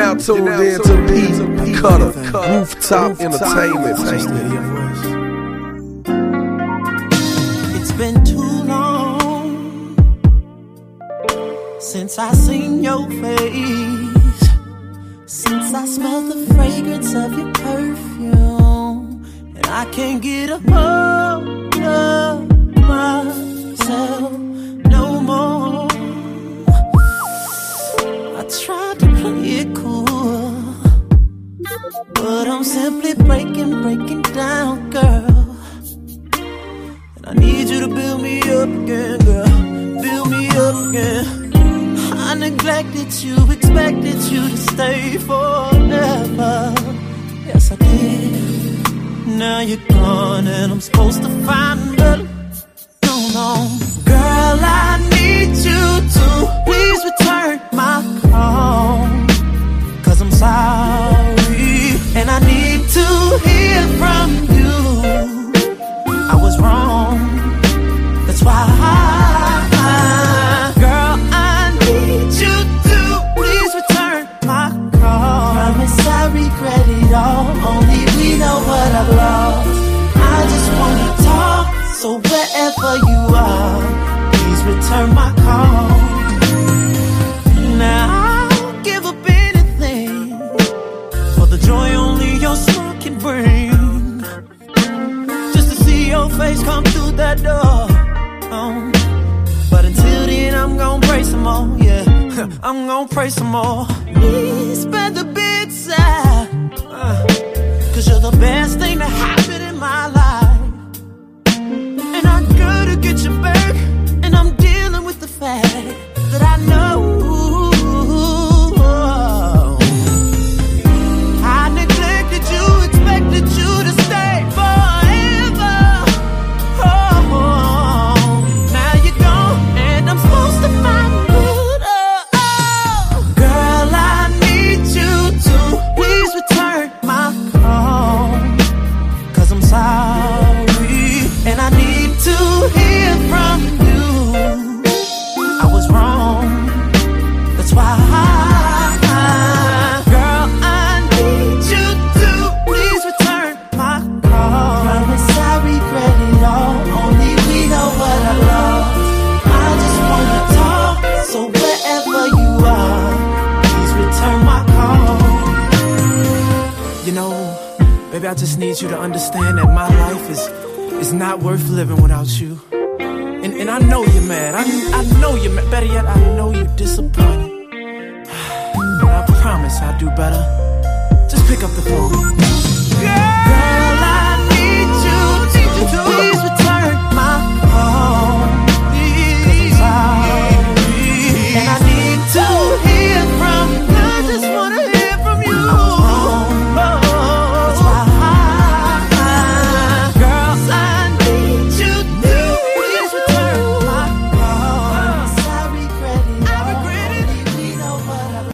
now tuned in to P Cutter, Rooftop Entertainment. It's been too long since I seen your face, since I smelled the fragrance of your perfume, and I can't get a hold of myself no more. I tried to play it cool, but I'm simply breaking down, girl. And I need you to build me up again, girl. Build me up again. I neglected you, expected you to stay forever. Yes, I did. Now you're gone and I'm supposed to find better. No, girl, I need you to please return my call, 'cause I'm sorry and I need to hear from you. I was wrong, that's why girl, I need you to please return my call. Promise I regret it all, only we know what I've lost. I just wanna talk, so wherever you are, please return my call. Now I'll give up anything for the joy only your smile can bring, just to see your face come through that door. But until then I'm gonna pray some more, yeah. I'm gonna pray some more. Please spare the big side, 'cause you're the best thing to happen in my life. And I gotta get you back, and I'm dealing with the fact that I know I neglected you, expected you to stay forever. Now you're gone, and I'm supposed to find good. Girl, I need you to please return my call, 'cause I'm sorry and I need to hear from you. I was wrong, that's why girl, I need you to please return my call. Promise I regret it all, only we know what I lost. I just wanna talk, so wherever you are, please return my call. You know, baby, I just need you to understand that my life is not worth living without you. And I know you're mad. I know you're mad. Better yet, I know you're disappointed. But I promise I'll do better. Just pick up the phone.